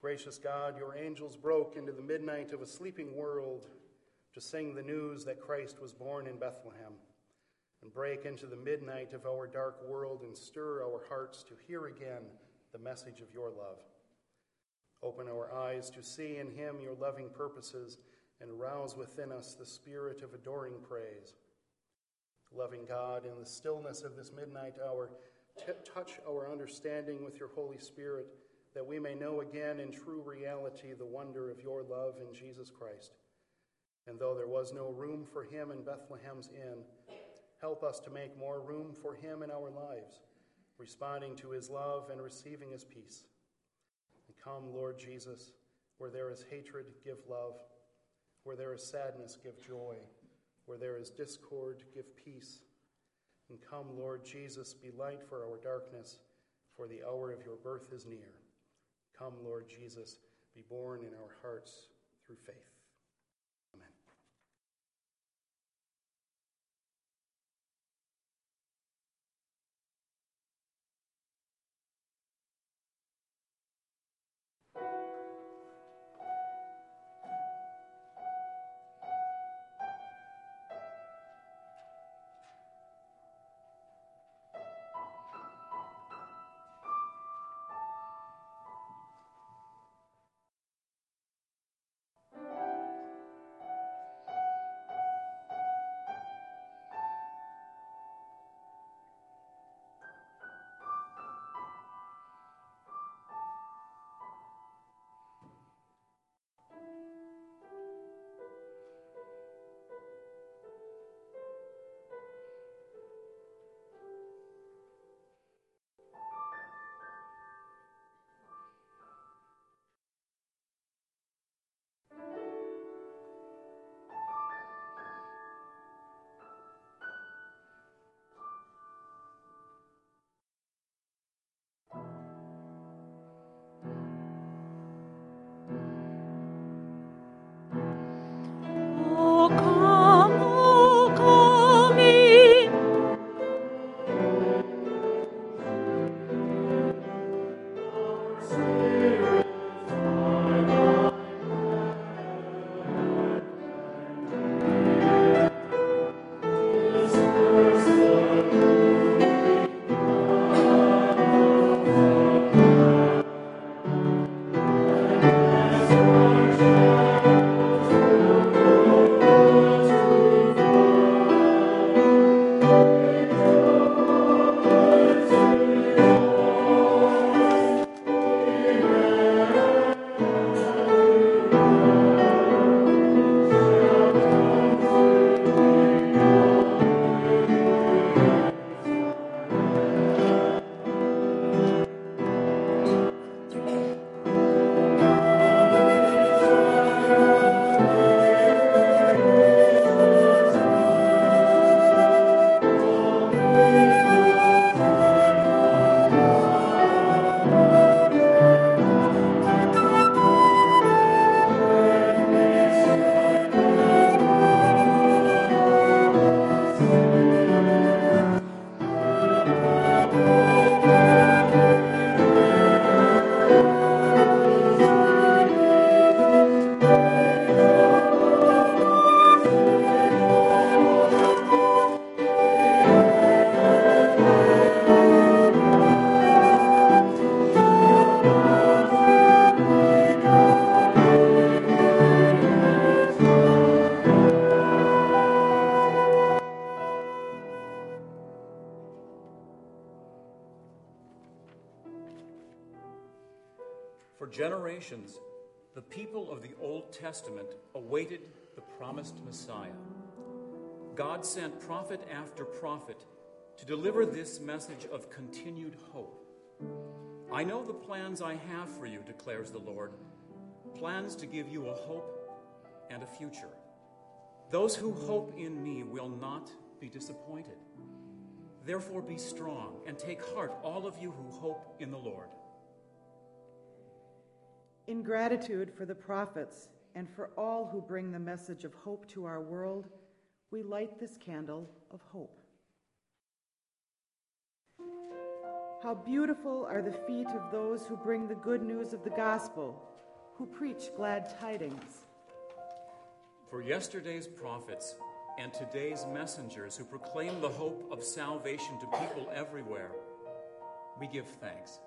Gracious God, your angels broke into the midnight of a sleeping world to sing the news that Christ was born in Bethlehem, and break into the midnight of our dark world and stir our hearts to hear again the message of your love. Open our eyes to see in him your loving purposes and rouse within us the spirit of adoring praise. Loving God, in the stillness of this midnight hour, touch our understanding with your Holy Spirit, that we may know again in true reality the wonder of your love in Jesus Christ. And though there was no room for him in Bethlehem's inn, help us to make more room for him in our lives, responding to his love and receiving his peace. And come, Lord Jesus, where there is hatred, give love. Where there is sadness, give joy. Where there is discord, give peace. And come, Lord Jesus, be light for our darkness, for the hour of your birth is near. Come, Lord Jesus, be born in our hearts through faith. Amen. For generations, the people of the Old Testament awaited the promised Messiah. God sent prophet after prophet to deliver this message of continued hope. I know the plans I have for you, declares the Lord, plans to give you a hope and a future. Those who hope in me will not be disappointed. Therefore be strong and take heart, all of you who hope in the Lord. In gratitude for the prophets and for all who bring the message of hope to our world, we light this candle of hope. How beautiful are the feet of those who bring the good news of the gospel, who preach glad tidings. For yesterday's prophets and today's messengers who proclaim the hope of salvation to people everywhere, we give thanks.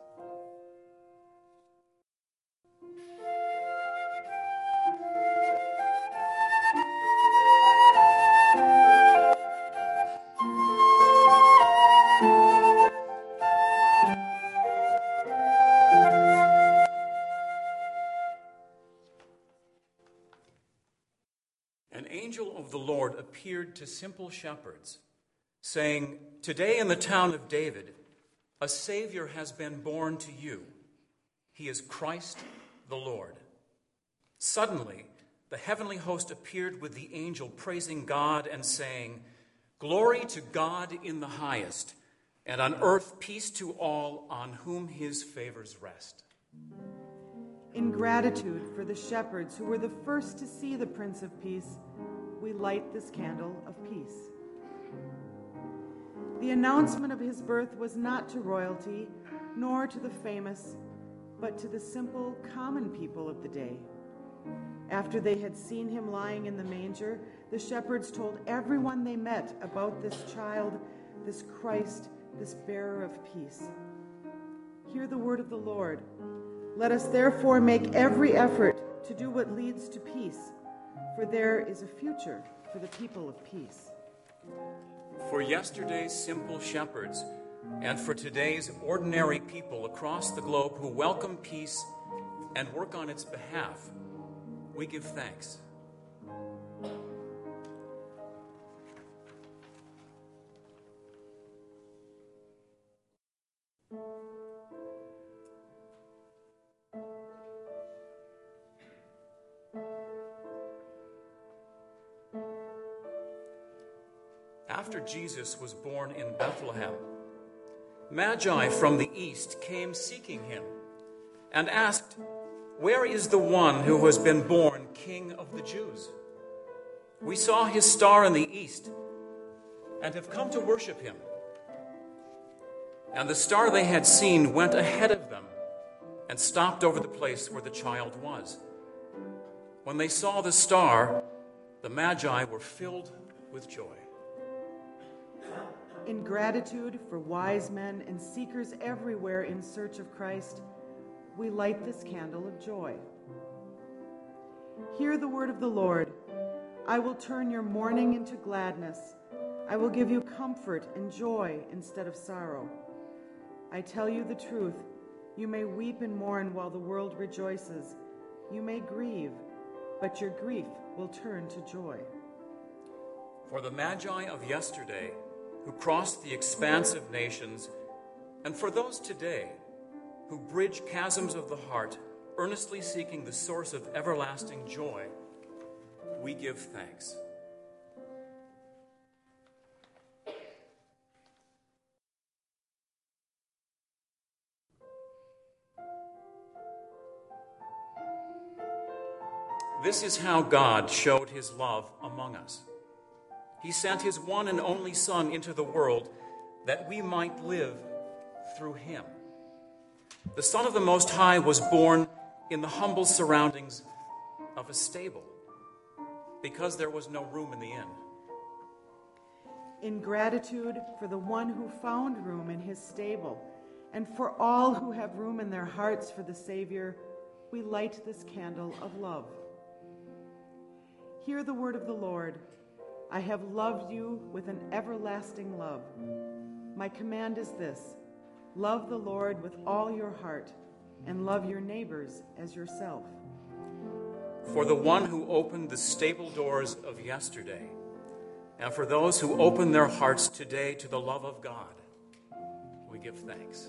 An angel of the Lord appeared to simple shepherds, saying, "Today in the town of David, a Savior has been born to you. He is Christ the Lord." Suddenly, the heavenly host appeared with the angel, praising God and saying, "Glory to God in the highest, and on earth peace to all on whom his favors rest." In gratitude for the shepherds who were the first to see the Prince of Peace, we light this candle of peace. The announcement of his birth was not to royalty, nor to the famous, but to the simple, common people of the day. After they had seen him lying in the manger, the shepherds told everyone they met about this child, this Christ, this bearer of peace. Hear the word of the Lord. Let us therefore make every effort to do what leads to peace, for there is a future for the people of peace. For yesterday's simple shepherds and for today's ordinary people across the globe who welcome peace and work on its behalf, we give thanks. After Jesus was born in Bethlehem, Magi from the east came seeking him and asked, "Where is the one who has been born King of the Jews? We saw his star in the east and have come to worship him." And the star they had seen went ahead of them and stopped over the place where the child was. When they saw the star, the Magi were filled with joy. In gratitude for wise men and seekers everywhere in search of Christ, we light this candle of joy. Hear the word of the Lord. I will turn your mourning into gladness. I will give you comfort and joy instead of sorrow. I tell you the truth. You may weep and mourn while the world rejoices. You may grieve, but your grief will turn to joy. For the Magi of yesterday, who crossed the expanse of nations, and for those today who bridge chasms of the heart, earnestly seeking the source of everlasting joy, we give thanks. This is how God showed his love among us. He sent his one and only Son into the world that we might live through him. The Son of the Most High was born in the humble surroundings of a stable because there was no room in the inn. In gratitude for the one who found room in his stable, and for all who have room in their hearts for the Savior, we light this candle of love. Hear the word of the Lord. I have loved you with an everlasting love. My command is this: love the Lord with all your heart, and love your neighbors as yourself. For the one who opened the stable doors of yesterday, and for those who open their hearts today to the love of God, we give thanks.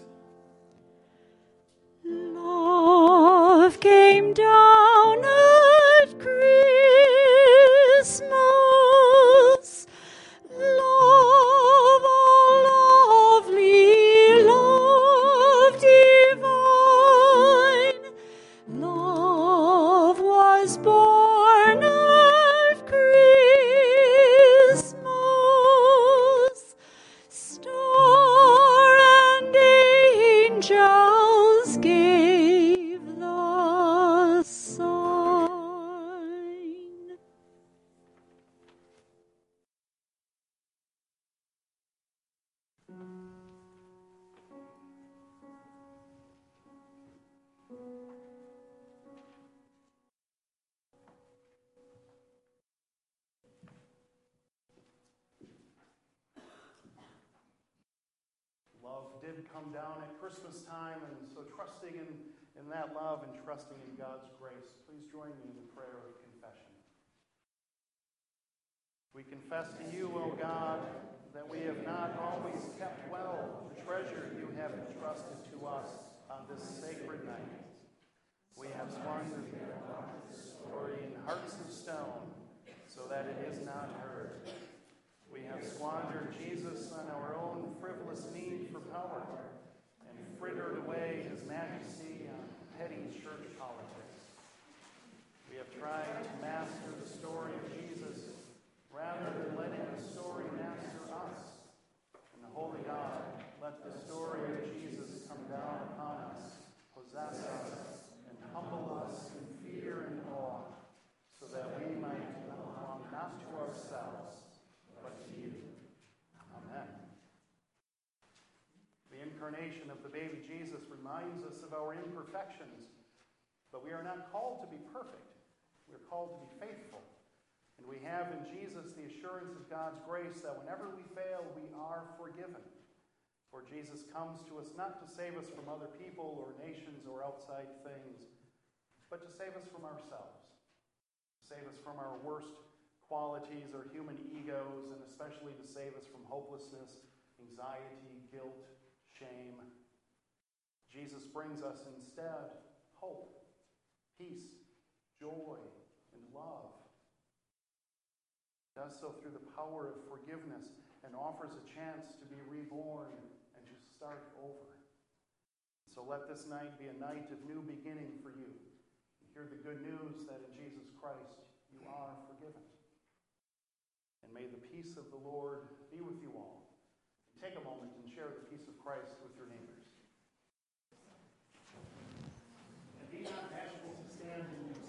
Love came down at Christmas. Love, all lovely, love divine. Love was born at Christmas. Star and angel come down at Christmas time, and so trusting in that love and trusting in God's grace, please join me in the prayer of confession. We confess to you, O God, that we have not always kept well the treasure you have entrusted to us on this sacred night. We have squandered the story in hearts of stone so that it is not heard. We have squandered Jesus on our own frivolous need for power and frittered away his majesty on petty church politics. We have tried to master the story of Jesus rather than letting the story master us. And the Holy God, let the story of Jesus come down upon us, possess us, and humble us in fear and awe, so that we might belong not to ourselves, but to you. Amen. The incarnation of the baby Jesus reminds us of our imperfections, but we are not called to be perfect. We are called to be faithful. And we have in Jesus the assurance of God's grace that whenever we fail, we are forgiven. For Jesus comes to us not to save us from other people or nations or outside things, but to save us from ourselves. To save us from our worst qualities or human egos, and especially to save us from hopelessness, anxiety, guilt, shame. Jesus brings us instead hope, peace, joy, and love. He does so through the power of forgiveness and offers a chance to be reborn and to start over. So let this night be a night of new beginning for you. And hear the good news that in Jesus Christ you are forgiven. And may the peace of the Lord be with you all. Take a moment and share the peace of Christ with your neighbors. And be not bashful to stand in unison.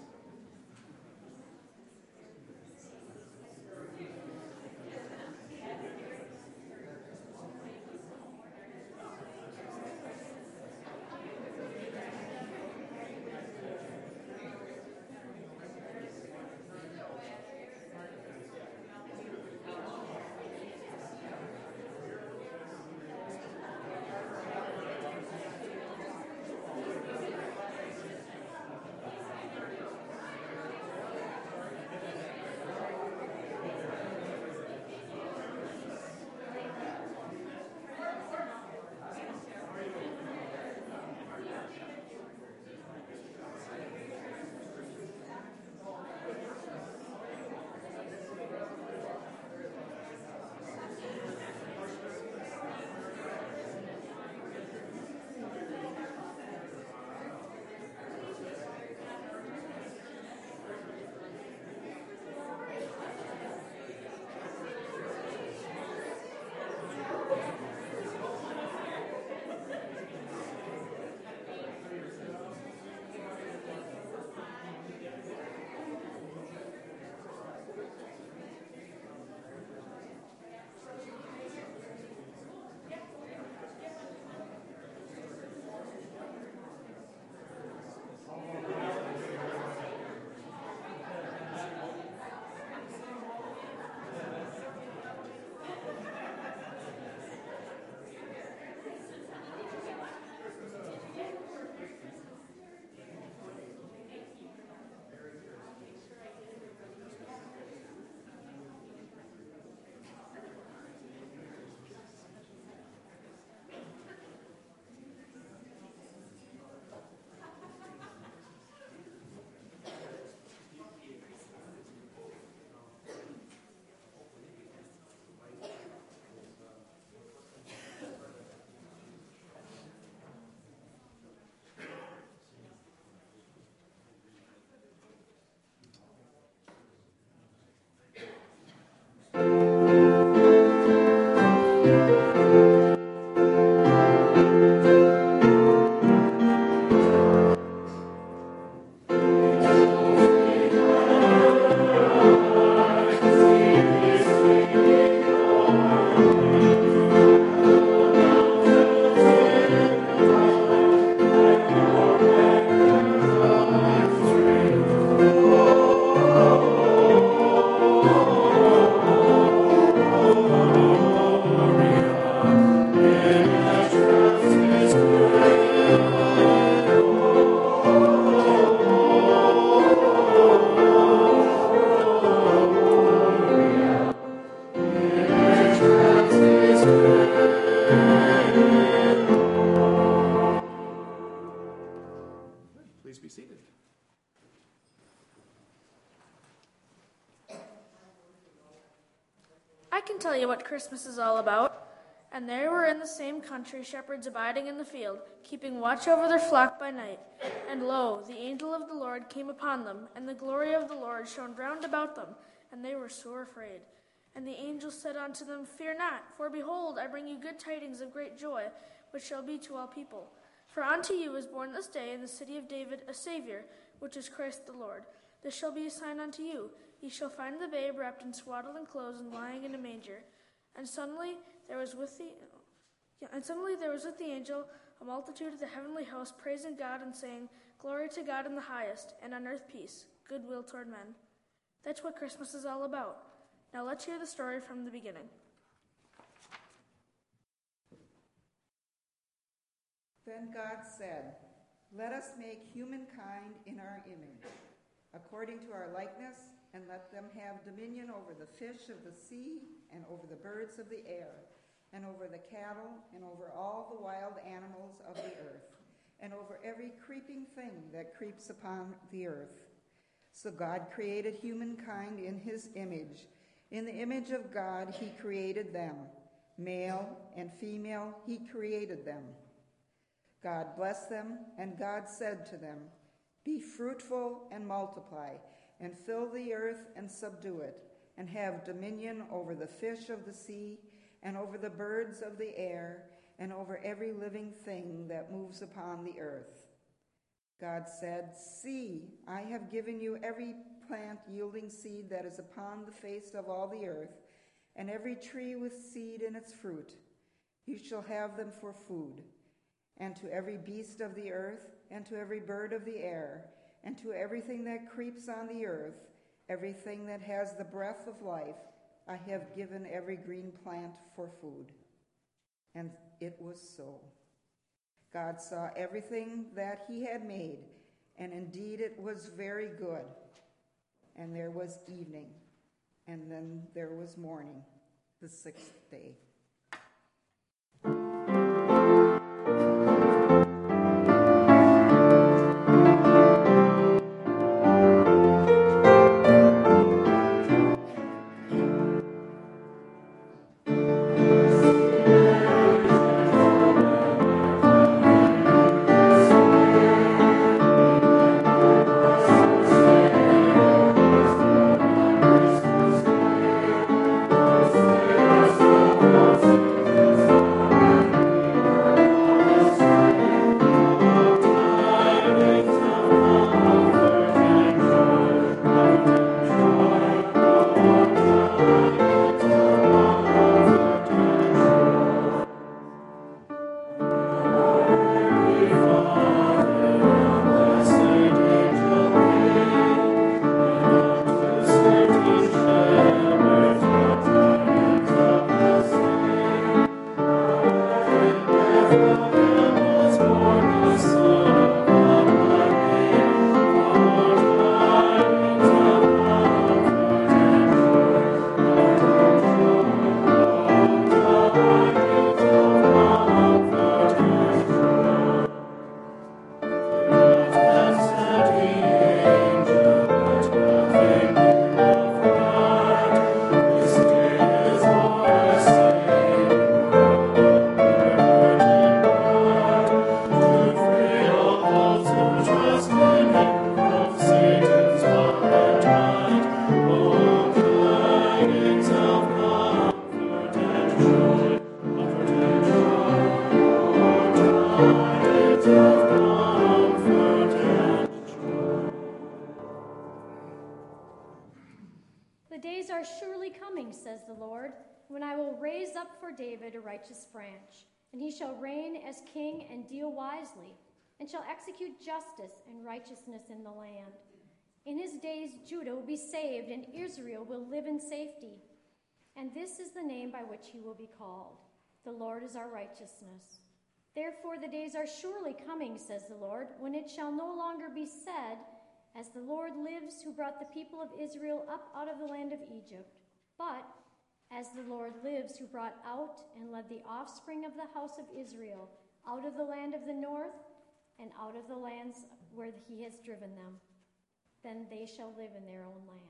be seated. I can tell you what Christmas is all about. And there were in the same country shepherds abiding in the field, keeping watch over their flock by night. And lo, the angel of the Lord came upon them, and the glory of the Lord shone round about them, and they were sore afraid. And the angel said unto them, Fear not, for behold, I bring you good tidings of great joy, which shall be to all people. For unto you is born this day in the city of David a Savior, which is Christ the Lord. This shall be a sign unto you. Ye shall find the babe wrapped in swaddling clothes and lying in a manger. And suddenly there was with the angel a multitude of the heavenly host, praising God and saying, Glory to God in the highest, and on earth peace, goodwill toward men. That's what Christmas is all about. Now let's hear the story from the beginning. Then God said, Let us make humankind in our image, according to our likeness, and let them have dominion over the fish of the sea, and over the birds of the air, and over the cattle, and over all the wild animals of the earth, and over every creeping thing that creeps upon the earth. So God created humankind in his image. In the image of God he created them. Male and female he created them. God blessed them, and God said to them, Be fruitful and multiply, and fill the earth and subdue it, and have dominion over the fish of the sea, and over the birds of the air, and over every living thing that moves upon the earth. God said, See, I have given you every plant yielding seed that is upon the face of all the earth, and every tree with seed in its fruit. You shall have them for food. And to every beast of the earth, and to every bird of the air, and to everything that creeps on the earth, everything that has the breath of life, I have given every green plant for food. And it was so. God saw everything that he had made, and indeed it was very good. And there was evening, and then there was morning, the sixth day. The days are surely coming, says the Lord, when I will raise up for David a righteous branch, and he shall reign as king and deal wisely, and shall execute justice and righteousness in the land. In his days Judah will be saved, and Israel will live in safety. And this is the name by which he will be called. The Lord is our righteousness. Therefore the days are surely coming, says the Lord, when it shall no longer be said, As the Lord lives, who brought the people of Israel up out of the land of Egypt, but as the Lord lives, who brought out and led the offspring of the house of Israel out of the land of the north, and out of the lands where he has driven them. Then they shall live in their own land.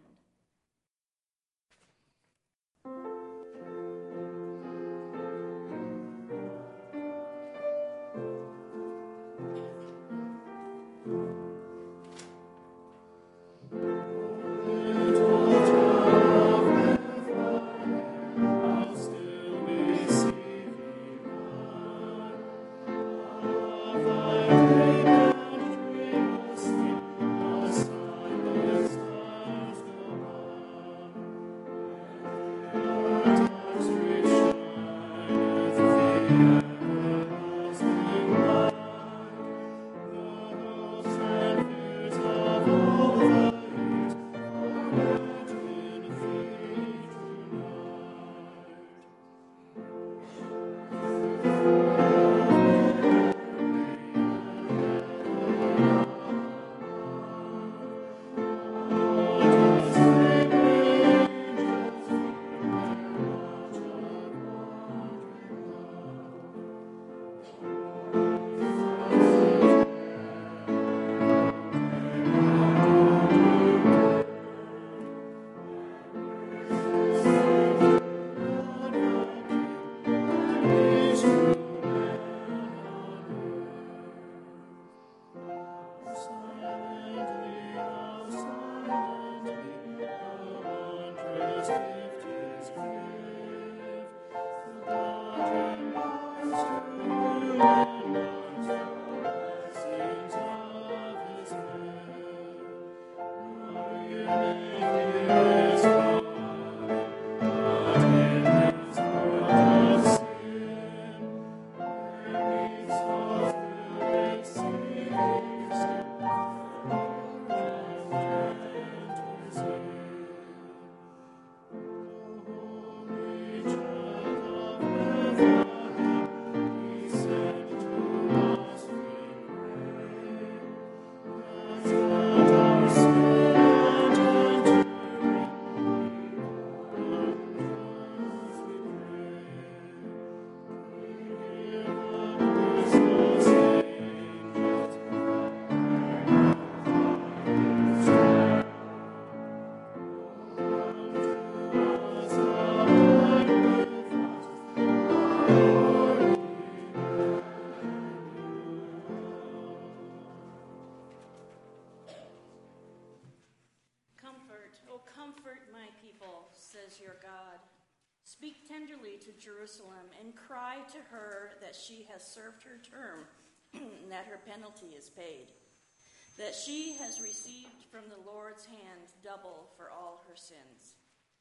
Speak tenderly to Jerusalem and cry to her that she has served her term and that her penalty is paid, that she has received from the Lord's hand double for all her sins.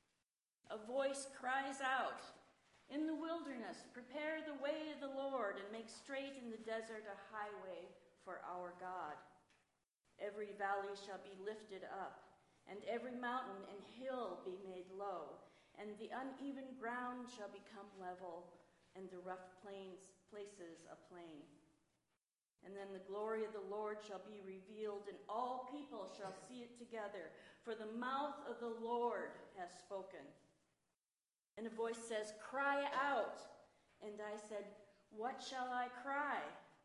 A voice cries out, "In the wilderness, prepare the way of the Lord and make straight in the desert a highway for our God. Every valley shall be lifted up, and every mountain and hill be made low, and the uneven ground shall become level, and the rough places a plain. And then the glory of the Lord shall be revealed, and all people shall see it together, for the mouth of the Lord has spoken." And a voice says, "Cry out." And I said, "What shall I cry?"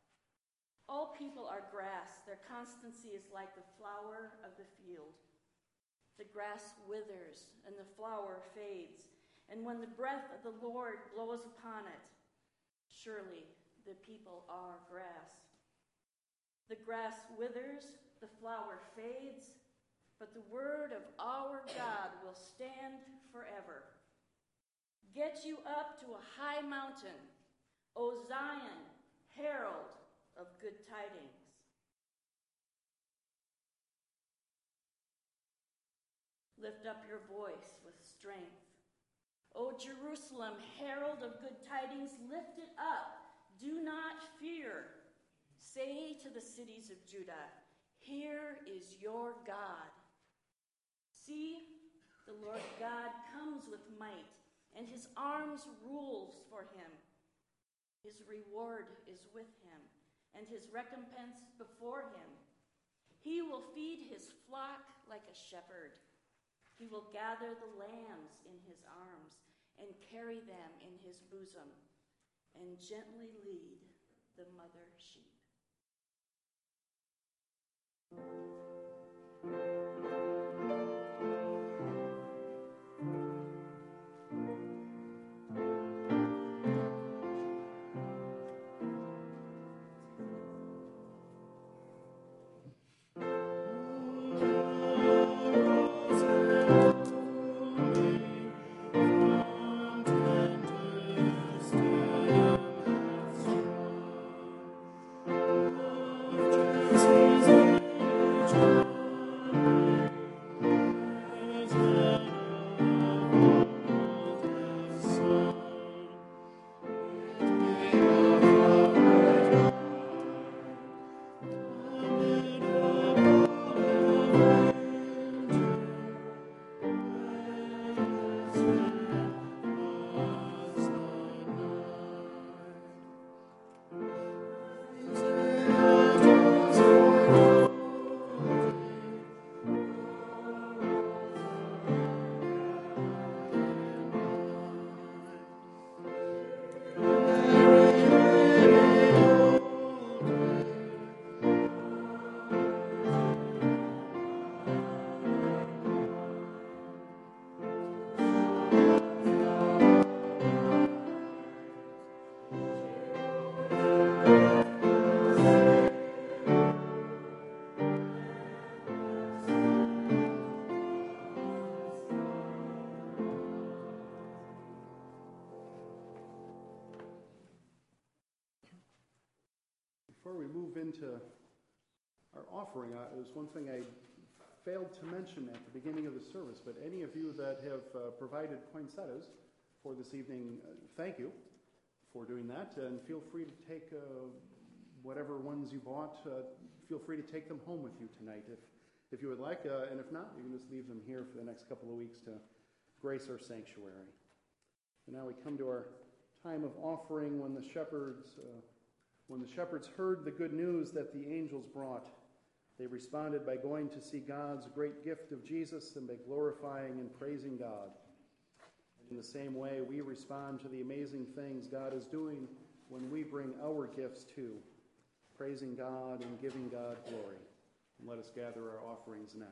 All people are grass. Their constancy is like the flower of the field. The grass withers, and the flower fades, and when the breath of the Lord blows upon it, surely the people are grass. The grass withers, the flower fades, but the word of our God will stand forever. Get you up to a high mountain, O Zion, herald of good tidings. Lift up your voice with strength. O Jerusalem, herald of good tidings, lift it up. Do not fear. Say to the cities of Judah, "Here is your God." See, the Lord God comes with might, and his arms rules for him. His reward is with him, and his recompense before him. He will feed his flock like a shepherd. He will gather the lambs in his arms and carry them in his bosom, and gently lead the mother sheep. Before we move into our offering, there's one thing I failed to mention at the beginning of the service, but any of you that have provided poinsettias for this evening, thank you for doing that, and feel free to take whatever ones you bought, feel free to take them home with you tonight if you would like, and if not, you can just leave them here for the next couple of weeks to grace our sanctuary. And now we come to our time of offering when the shepherds heard the good news that the angels brought. They responded by going to see God's great gift of Jesus and by glorifying and praising God. In the same way, we respond to the amazing things God is doing when we bring our gifts too, praising God and giving God glory. And let us gather our offerings now.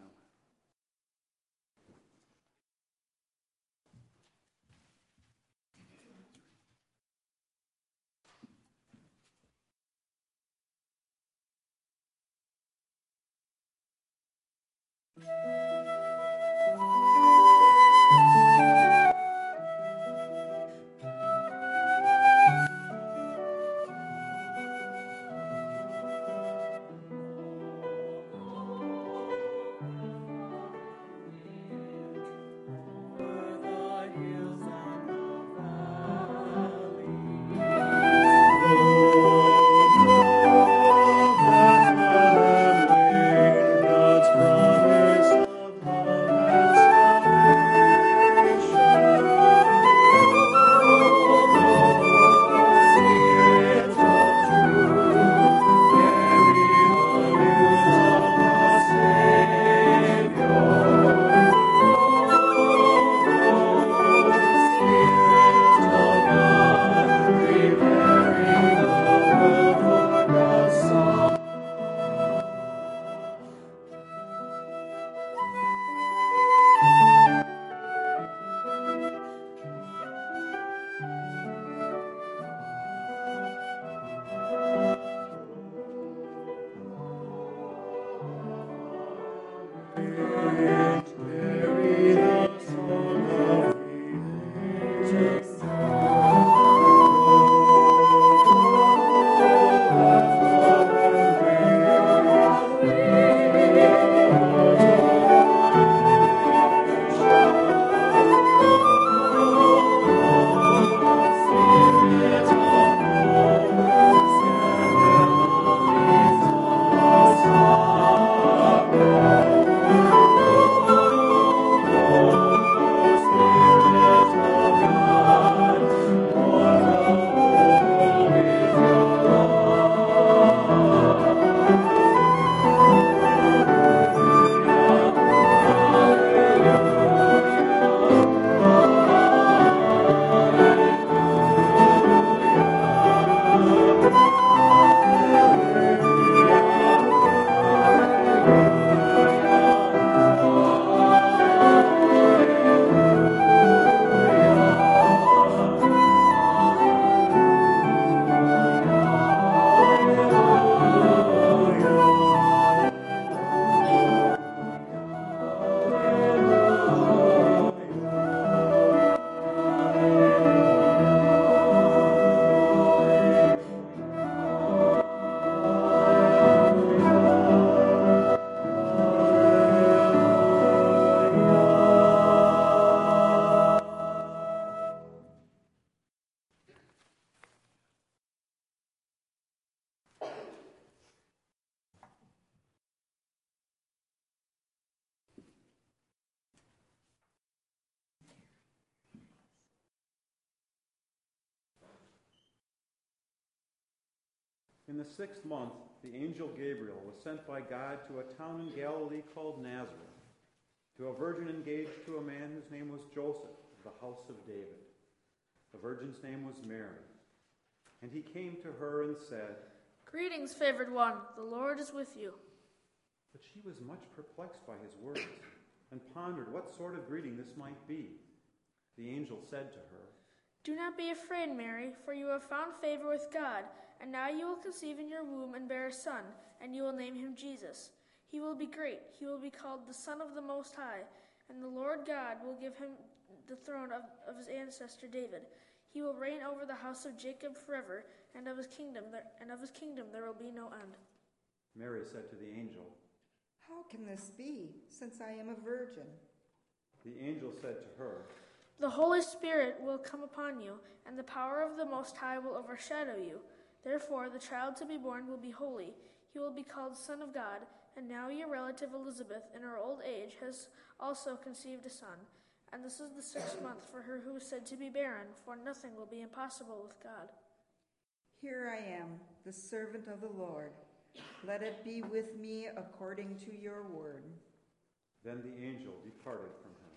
In the 6th month, the angel Gabriel was sent by God to a town in Galilee called Nazareth, to a virgin engaged to a man whose name was Joseph, of the house of David. The virgin's name was Mary. And he came to her and said, "Greetings, favored one, the Lord is with you." But she was much perplexed by his words, and pondered what sort of greeting this might be. The angel said to her, "Do not be afraid, Mary, for you have found favor with God, and now you will conceive in your womb and bear a son, and you will name him Jesus. He will be great. He will be called the Son of the Most High, and the Lord God will give him the throne of his ancestor David. He will reign over the house of Jacob forever, and of his kingdom there will be no end." Mary said to the angel, How can this be, since I am a virgin? The angel said to her, "The Holy Spirit will come upon you, and the power of the Most High will overshadow you. Therefore, the child to be born will be holy. He will be called Son of God, and now your relative Elizabeth, in her old age, has also conceived a son. And this is the 6th month for her who is said to be barren, for nothing will be impossible with God." Here I am, the servant of the Lord. Let it be with me according to your word. Then the angel departed from her.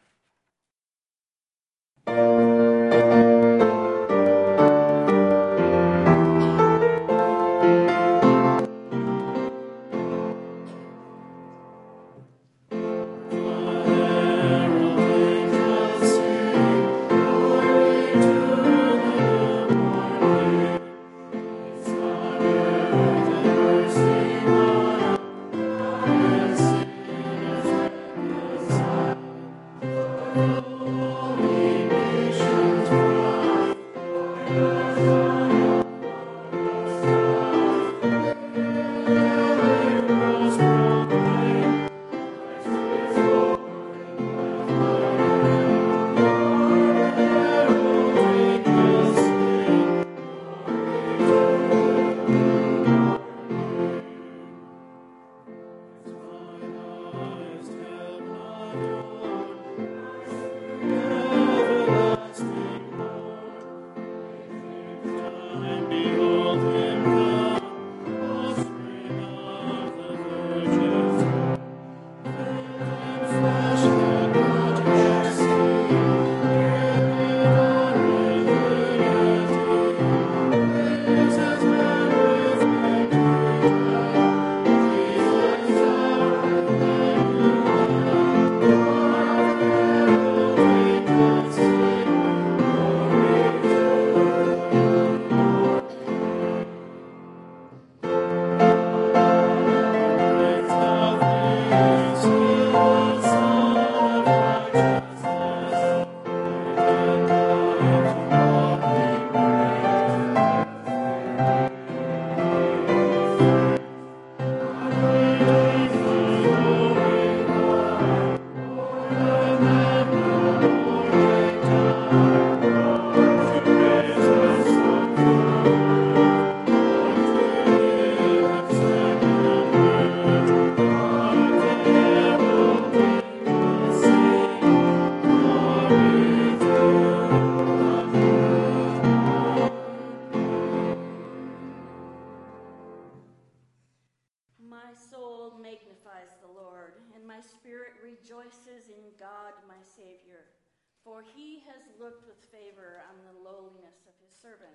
My soul magnifies the Lord, and my spirit rejoices in God my Savior, for he has looked with favor on the lowliness of his servant.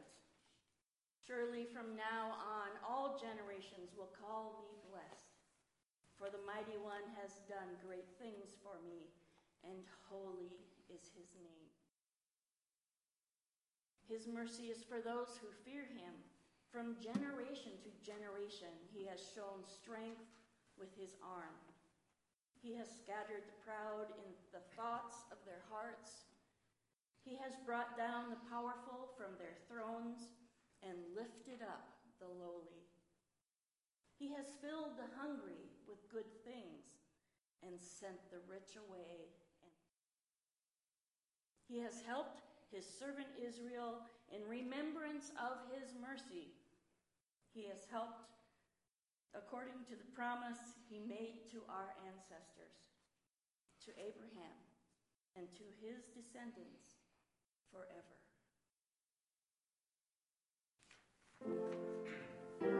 Surely from now on all generations will call me blessed, for the Mighty One has done great things for me, and holy is his name. His mercy is for those who fear him. From generation to generation, he has shown strength with his arm. He has scattered the proud in the thoughts of their hearts. He has brought down the powerful from their thrones and lifted up the lowly. He has filled the hungry with good things and sent the rich away. He has helped his servant Israel in remembrance of his mercy. He has helped according to the promise he made to our ancestors, to Abraham, and to his descendants forever.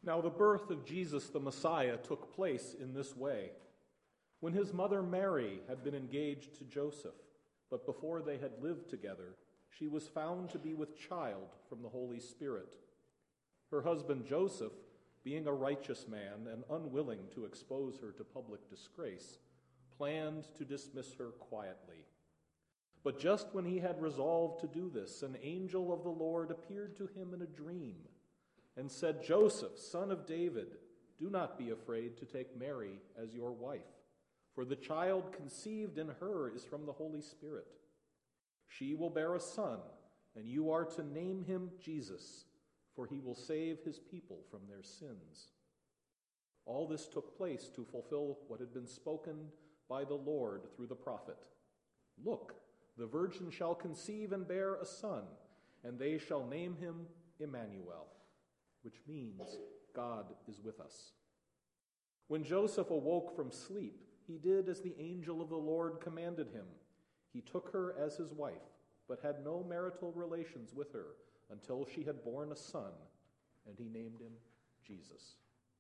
Now the birth of Jesus the Messiah took place in this way. When his mother Mary had been engaged to Joseph, but before they had lived together, she was found to be with child from the Holy Spirit. Her husband Joseph, being a righteous man and unwilling to expose her to public disgrace, planned to dismiss her quietly. But just when he had resolved to do this, an angel of the Lord appeared to him in a dream and said, "Joseph, son of David, do not be afraid to take Mary as your wife, for the child conceived in her is from the Holy Spirit. She will bear a son, and you are to name him Jesus, for he will save his people from their sins." All this took place to fulfill what had been spoken by the Lord through the prophet. "Look, the virgin shall conceive and bear a son, and they shall name him Emmanuel," which means God is with us. When Joseph awoke from sleep, he did as the angel of the Lord commanded him. He took her as his wife, but had no marital relations with her until she had borne a son, and he named him Jesus.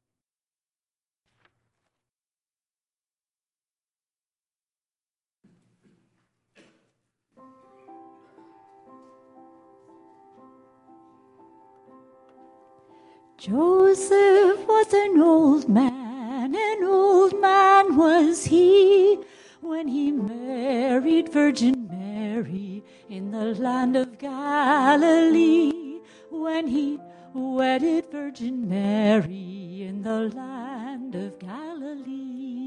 Joseph was an old man was he, when he married Virgin Mary in the land of Galilee, when he wedded Virgin Mary in the land of Galilee.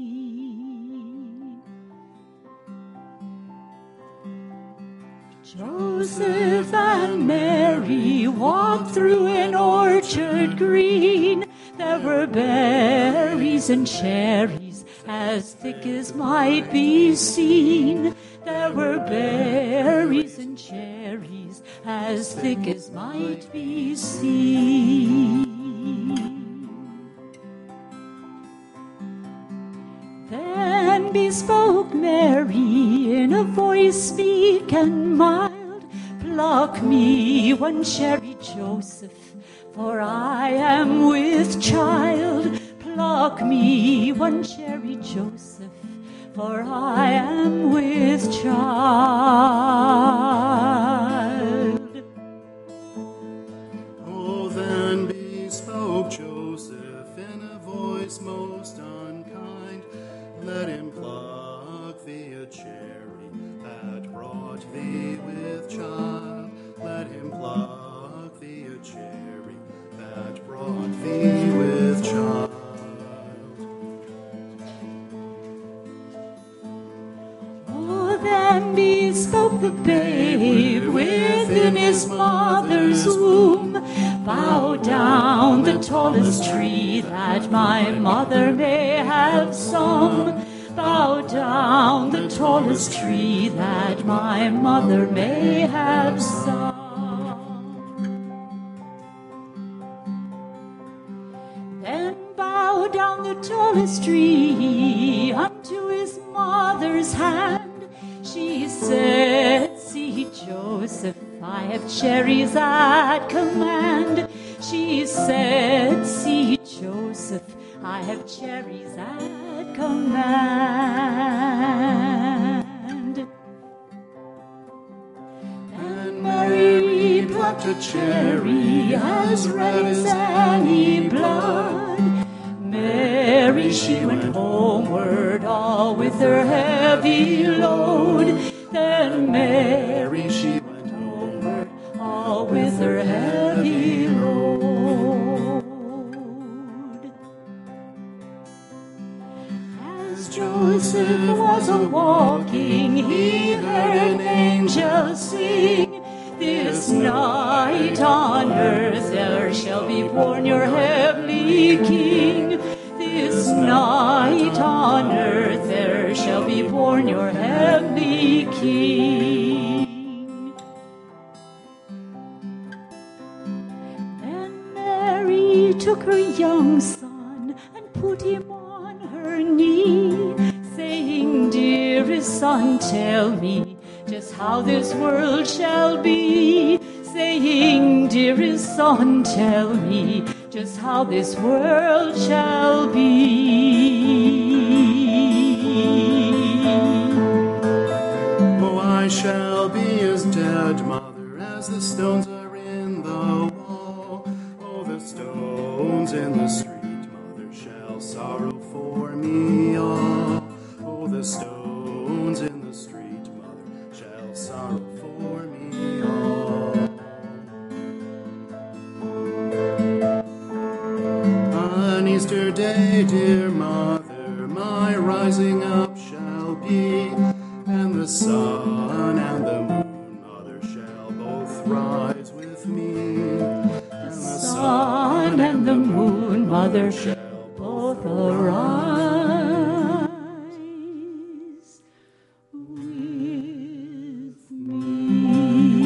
Joseph and Mary walked through an orchard green. There were berries and cherries as thick as might be seen. There were berries and cherries as thick as might be seen. Then bespoke Mary in a voice meek and mild, "Pluck me one cherry, Joseph, for I am with child. Pluck me one cherry, Joseph, for I am with child." Oh, then bespoke Joseph in a voice most unkind, "Let him pluck thee a cherry that brought thee with child. Let him pluck thee a cherry that brought thee with child." Oh, then bespoke the babe within his mother's womb, "Bow down the tallest tree that my mother may have some. Bow down the tallest tree that my mother may have some." Then bow down the tallest tree unto his mother's hand. She said, "See, Joseph, I have cherries at command." She said, "See, Joseph, I have cherries at command." Then Mary plucked a cherry as red as any blood. Mary, she went homeward, all with her heavy load. Then Mary, she went homeward, all with her heavy load. As Joseph was a-walking, he heard an angel sing, "This night on earth there shall be born your heavenly King. This night on earth there shall be born your heavenly King." Then Mary took her young son and put him on her knee, saying, "Dearest son, tell me just how this world shall be." Saying, "Dearest son, tell me just how this world shall be. Oh, I shall be as dead, Mother, as the stones are in the wall. Oh, the stones in the street, Mother, shall sorrow for me all. Oh, the stones in the street, Mother, shall sorrow for me all. On Easter day, dear Mother, my rising up shall be, and the sun and the moon, Mother, shall both rise with me. The sun and the moon, Mother, shall both arise with me.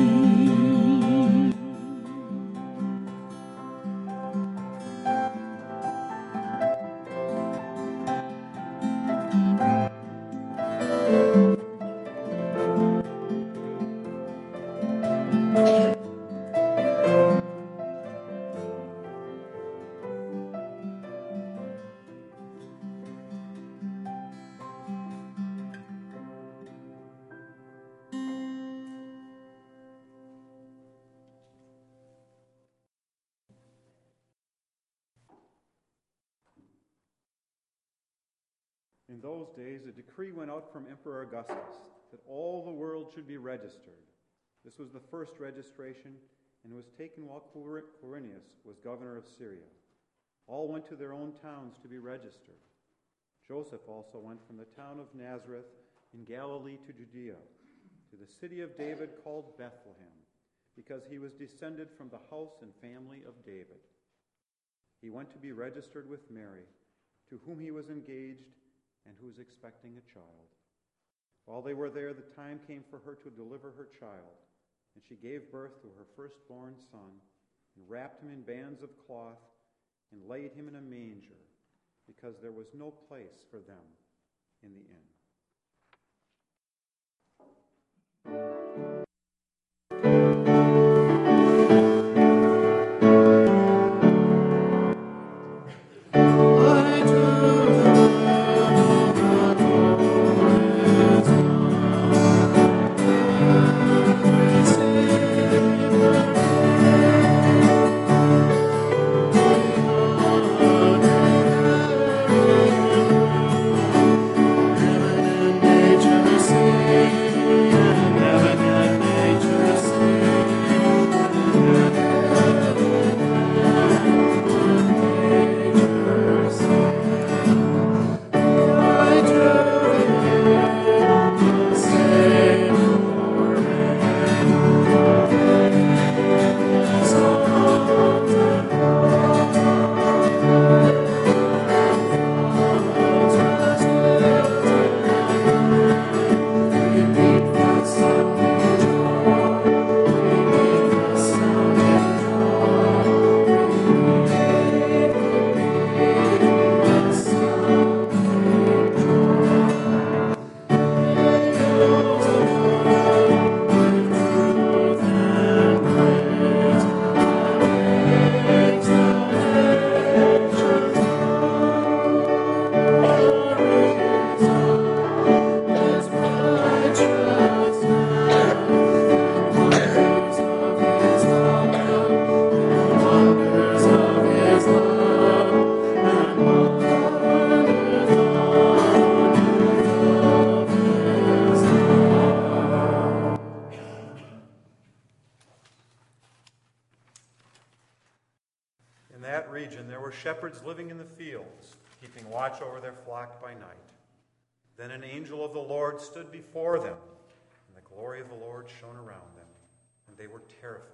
In those days, a decree went out from Emperor Augustus that all the world should be registered. This was the first registration, and it was taken while Quirinius was governor of Syria. All went to their own towns to be registered. Joseph also went from the town of Nazareth in Galilee to Judea, to the city of David called Bethlehem, because he was descended from the house and family of David. He went to be registered with Mary, to whom he was engaged and who was expecting a child. While they were there, the time came for her to deliver her child, and she gave birth to her firstborn son, and wrapped him in bands of cloth, and laid him in a manger, because there was no place for them in the inn. In that region there were shepherds living in the fields, keeping watch over their flock by night. Then an angel of the Lord stood before them, and the glory of the Lord shone around them, and they were terrified.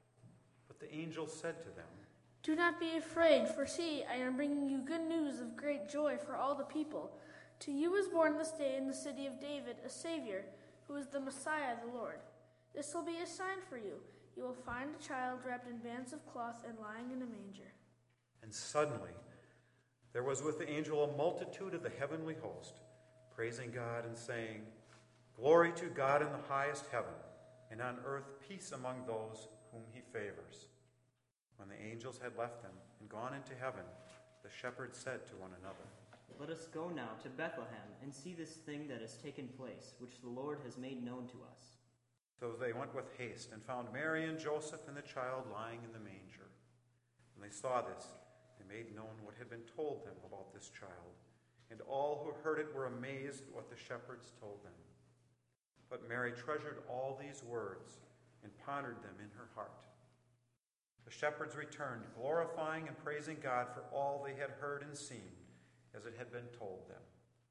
But the angel said to them, "Do not be afraid, for see, I am bringing you good news of great joy for all the people. To you is born this day in the city of David a Savior, who is the Messiah, the Lord. This will be a sign for you. You will find a child wrapped in bands of cloth and lying in a manger." And suddenly there was with the angel a multitude of the heavenly host, praising God and saying, "Glory to God in the highest heaven, and on earth peace among those whom he favors." When the angels had left them and gone into heaven, the shepherds said to one another, "Let us go now to Bethlehem and see this thing that has taken place, which the Lord has made known to us." So they went with haste and found Mary and Joseph and the child lying in the manger. When they saw this, they made known what had been told them about this child, and all who heard it were amazed at what the shepherds told them. But Mary treasured all these words and pondered them in her heart. The shepherds returned, glorifying and praising God for all they had heard and seen, as it had been told them.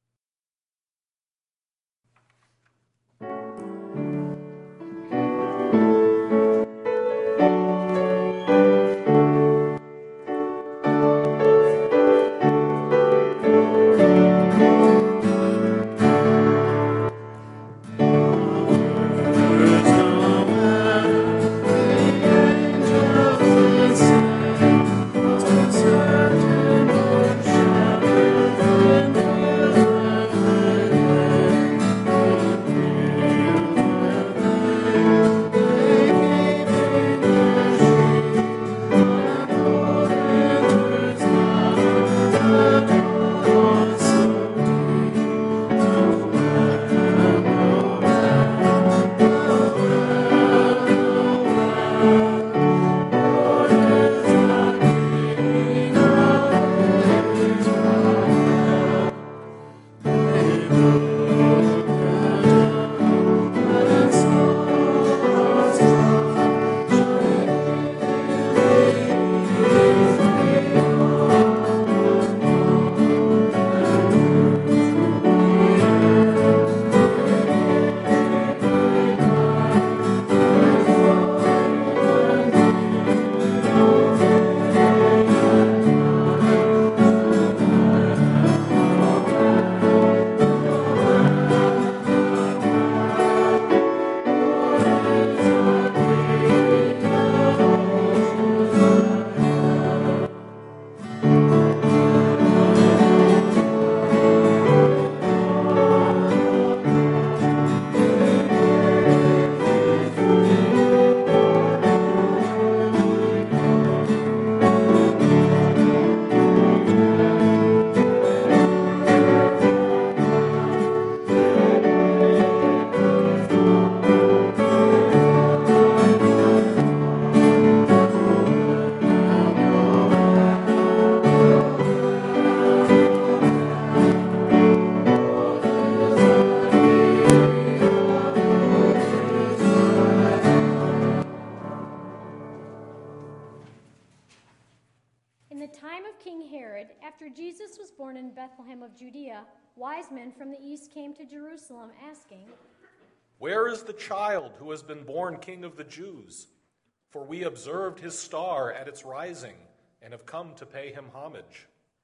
In the time of King Herod, after Jesus was born in Bethlehem of Judea, wise men from the east came to Jerusalem asking, "Where is the child who has been born King of the Jews? For we observed his star at its rising and have come to pay him homage."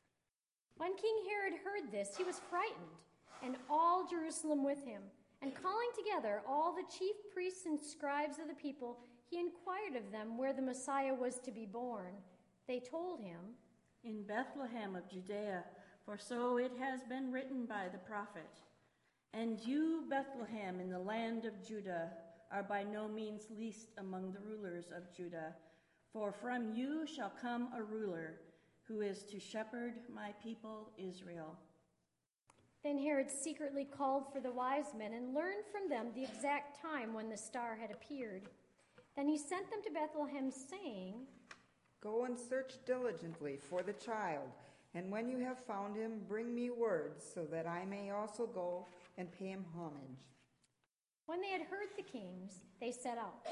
When King Herod heard this, he was frightened, and all Jerusalem with him. And calling together all the chief priests and scribes of the people, he inquired of them where the Messiah was to be born. They told him, "In Bethlehem of Judea, for so it has been written by the prophet. And you, Bethlehem, in the land of Judah, are by no means least among the rulers of Judah, for from you shall come a ruler who is to shepherd my people Israel." Then Herod secretly called for the wise men and learned from them the exact time when the star had appeared. Then he sent them to Bethlehem, saying, "Go and search diligently for the child, and when you have found him, bring me word, so that I may also go and pay him homage." When they had heard the king, they set out.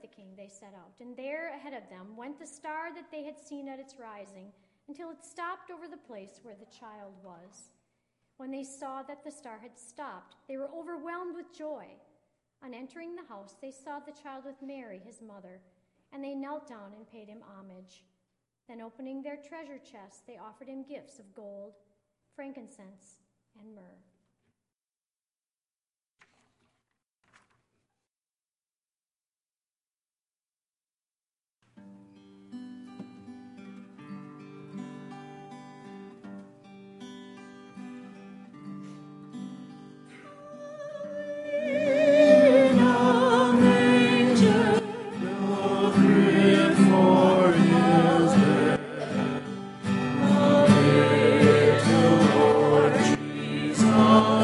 And there ahead of them went the star that they had seen at its rising, until it stopped over the place where the child was. When they saw that the star had stopped, they were overwhelmed with joy. On entering the house, they saw the child with Mary, his mother, and they knelt down and paid him homage. Then opening their treasure chests, they offered him gifts of gold, frankincense, and myrrh. For him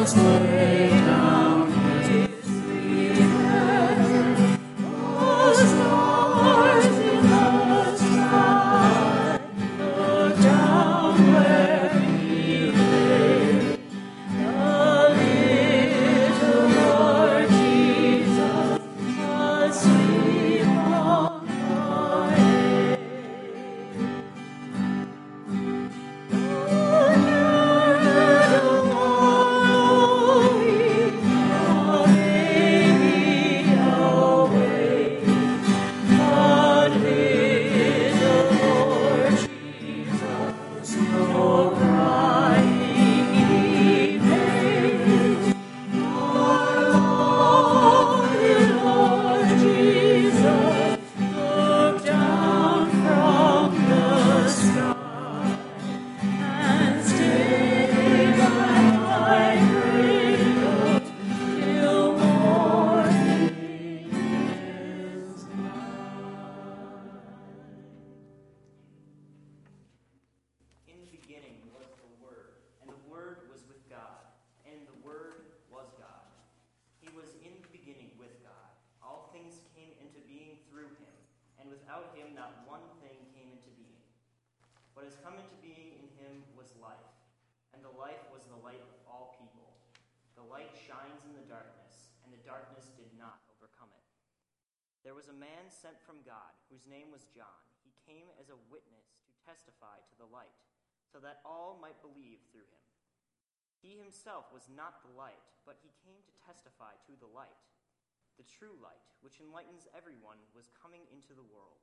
There was a man sent from God, whose name was John. He came as a witness to testify to the light, so that all might believe through him. He himself was not the light, but he came to testify to the light. The true light, which enlightens everyone, was coming into the world.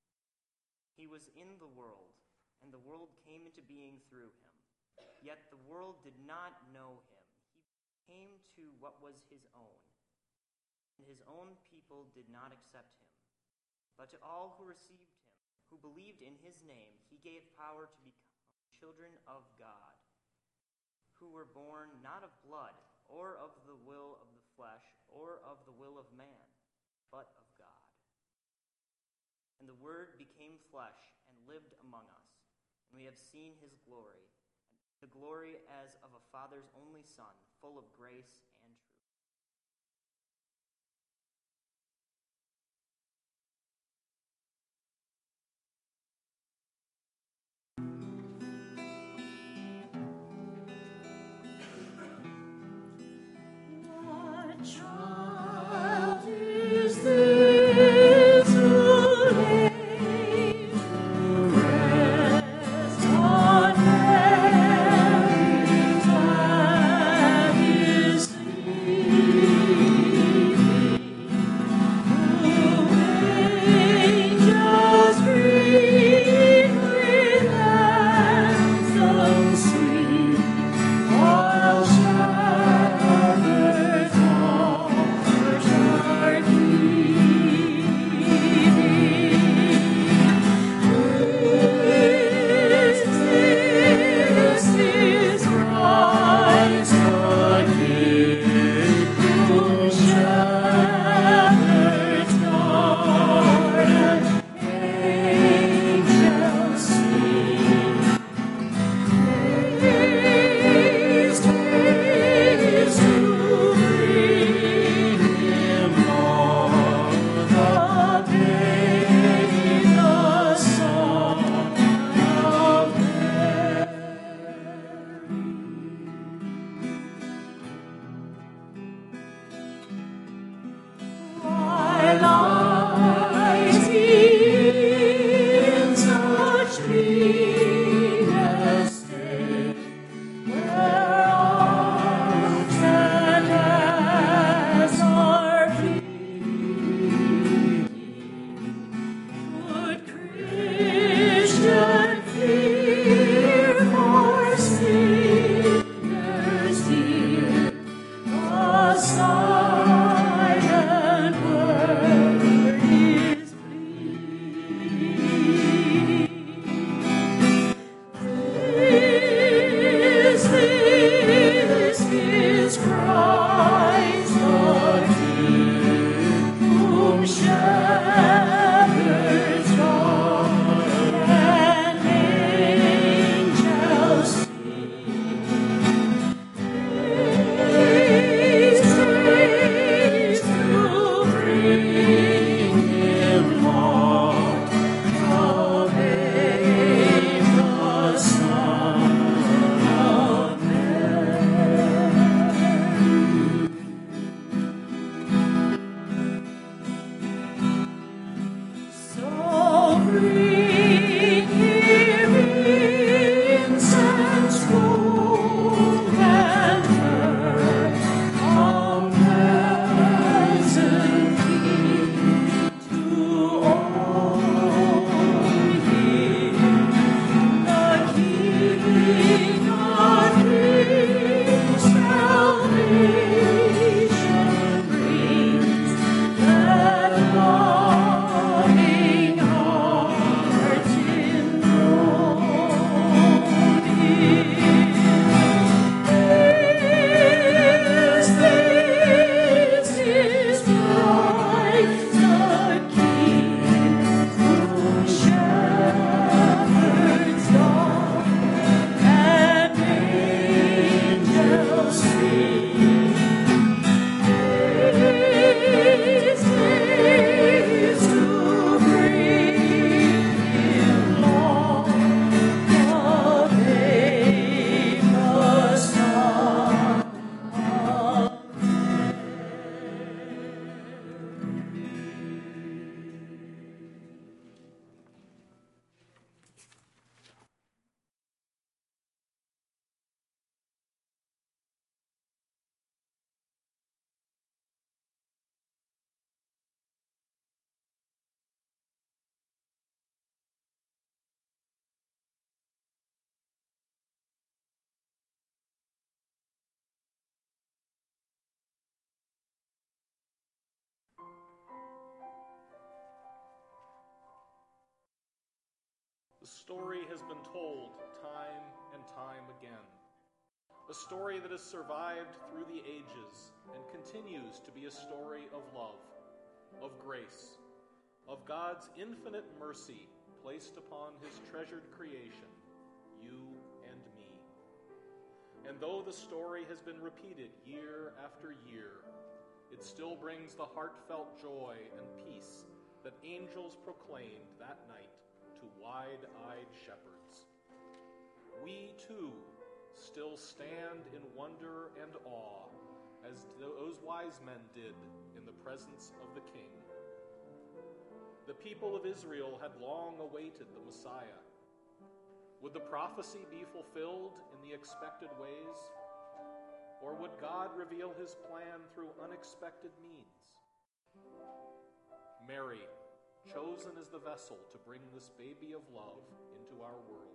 He was in the world, and the world came into being through him. Yet the world did not know him. He came to what was his own, and his own people did not accept him. But to all who received him, who believed in his name, he gave power to become children of God, who were born not of blood, or of the will of the flesh, or of the will of man, but of God. And the Word became flesh and lived among us, and we have seen his glory, the glory as of a Father's only Son, full of grace and truth. Child is this who lays to rest on Mary's lap, his story has been told time and time again. A story that has survived through the ages and continues to be a story of love, of grace, of God's infinite mercy placed upon his treasured creation, you and me. And though the story has been repeated year after year, it still brings the heartfelt joy and peace that angels proclaimed that night to wide-eyed shepherds. We, too, still stand in wonder and awe as those wise men did in the presence of the King. The people of Israel had long awaited the Messiah. Would the prophecy be fulfilled in the expected ways? Or would God reveal his plan through unexpected means? Mary, chosen as the vessel to bring this baby of love into our world.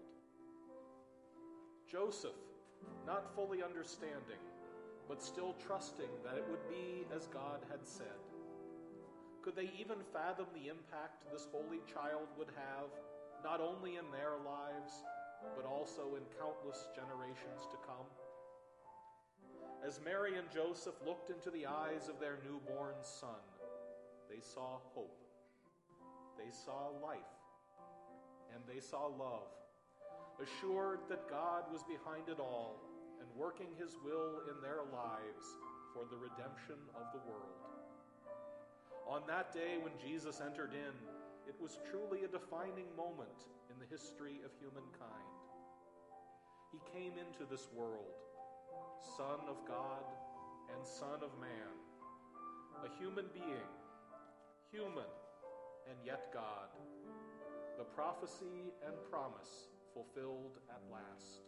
Joseph, not fully understanding, but still trusting that it would be as God had said. Could they even fathom the impact this holy child would have, not only in their lives, but also in countless generations to come? As Mary and Joseph looked into the eyes of their newborn son, they saw hope, they saw life, and they saw love, assured that God was behind it all and working his will in their lives for the redemption of the world. On that day when Jesus entered in, it was truly a defining moment in the history of humankind. He came into this world, Son of God and Son of Man, a human being, human and yet God, the prophecy and promise fulfilled at last.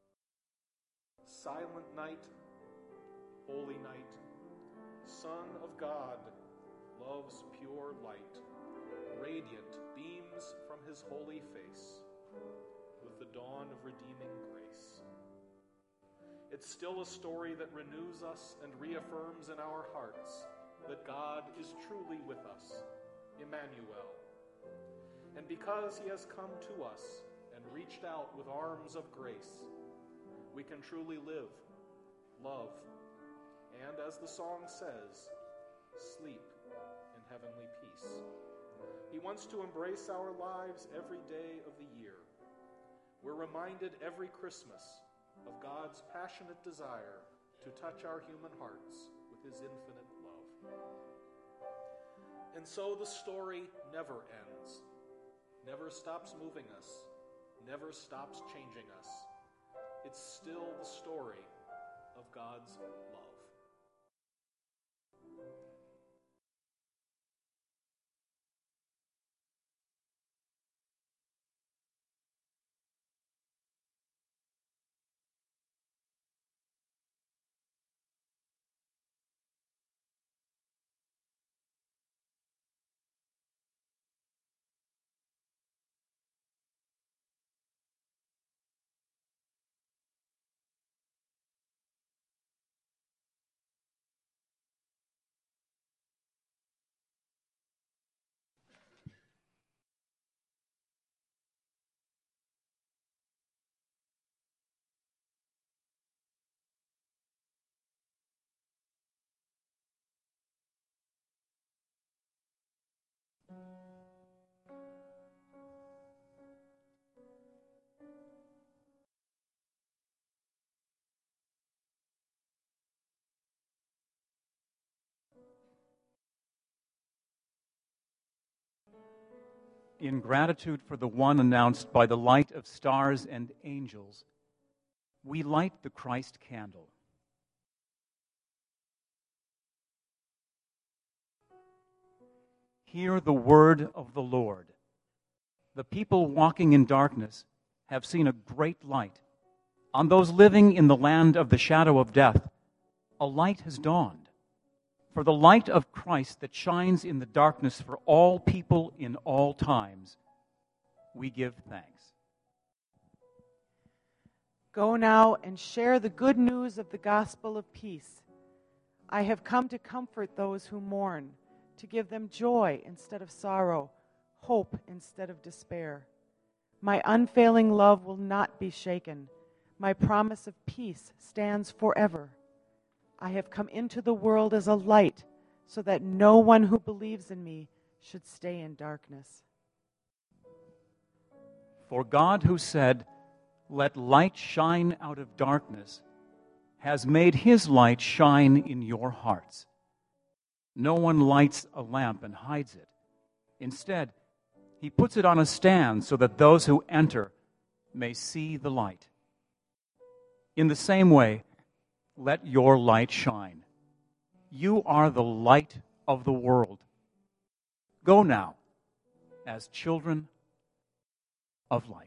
Silent night, holy night, Son of God, love's pure light, radiant beams from his holy face, with the dawn of redeeming grace. It's still a story that renews us and reaffirms in our hearts that God is truly with us, Emmanuel. And because he has come to us and reached out with arms of grace, we can truly live, love, and as the song says, sleep in heavenly peace. He wants to embrace our lives every day of the year. We're reminded every Christmas of God's passionate desire to touch our human hearts with his infinite love. And so the story never ends, never stops moving us, never stops changing us. It's still the story of God's love. In gratitude for the one announced by the light of stars and angels, we light the Christ candle. Hear the word of the Lord. The people walking in darkness have seen a great light. On those living in the land of the shadow of death, a light has dawned. For the light of Christ that shines in the darkness for all people in all times, we give thanks. Go now and share the good news of the gospel of peace. I have come to comfort those who mourn, to give them joy instead of sorrow, hope instead of despair. My unfailing love will not be shaken. My promise of peace stands forever. I have come into the world as a light, so that no one who believes in me should stay in darkness. For God, who said, "Let light shine out of darkness," has made his light shine in your hearts. No one lights a lamp and hides it. Instead, he puts it on a stand so that those who enter may see the light. In the same way, let your light shine. You are the light of the world. Go now as children of light.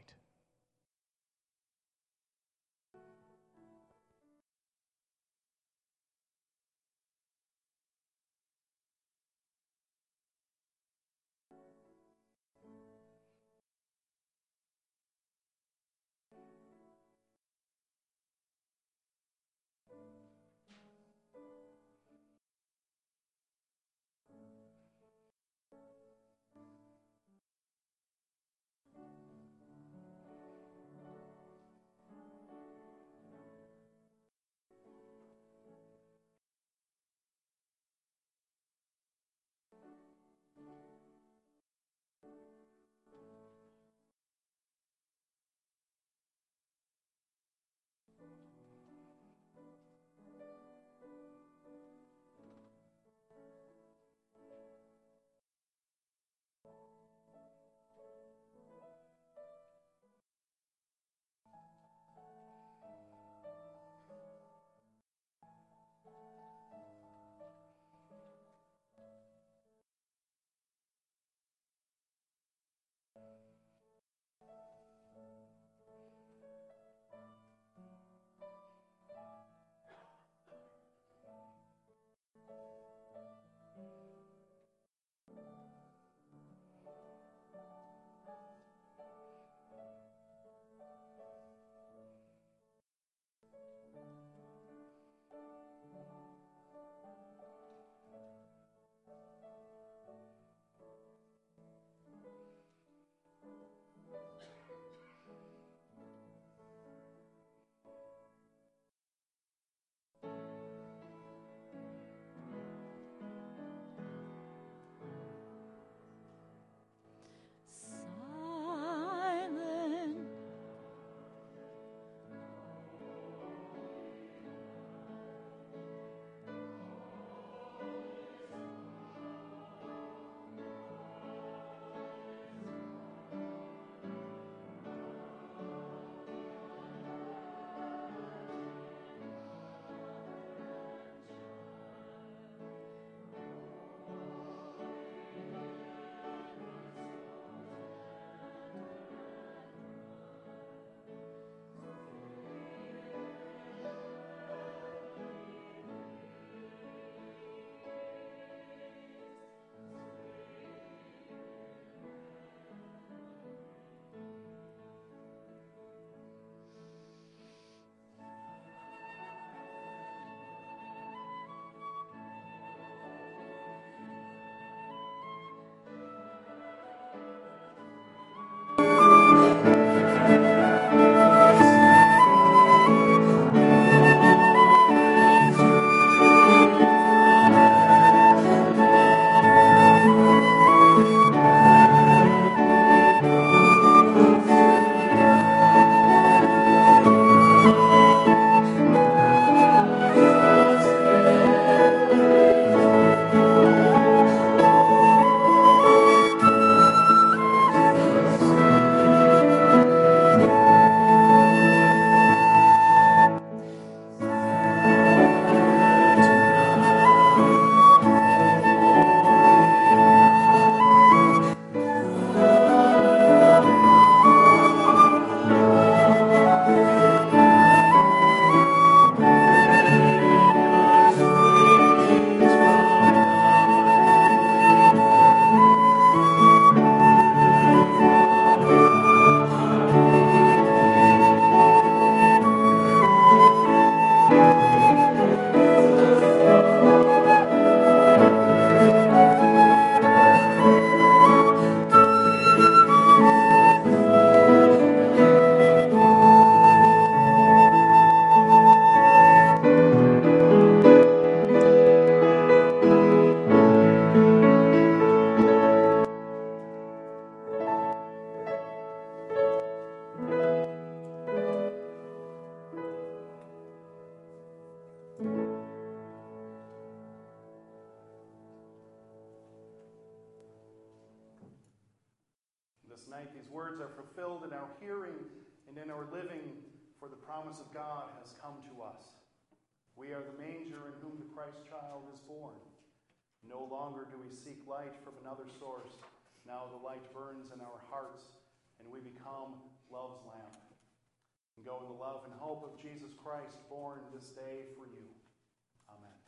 night these words are fulfilled in our hearing and in our living, for the promise of God has come to us. We are the manger in whom the Christ child is born. No longer do we seek light from another source. Now the light burns in our hearts, and we become love's lamp. And go in the love and hope of Jesus Christ, born this day for you. Amen.